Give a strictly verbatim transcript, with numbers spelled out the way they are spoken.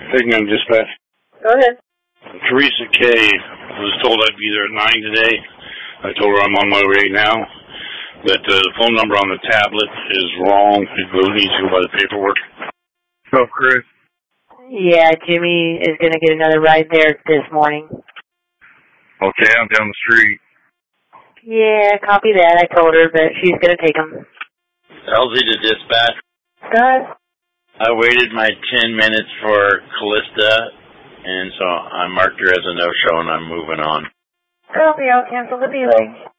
Figment Dispatch. Go ahead. Teresa K. was told I'd be there at nine today. I told her I'm on my way now. That uh, the phone number on the tablet is wrong. It needs to go by the paperwork. So, Chris? Yeah, Jimmy is going to get another ride there this morning. Okay, I'm down the street. Yeah, copy that. I told her, but she's going to take him. L Z to dispatch. Gus? I waited my ten minutes for Callista, and so I marked her as a no-show, and I'm moving on. Copy, I'll cancel the delay.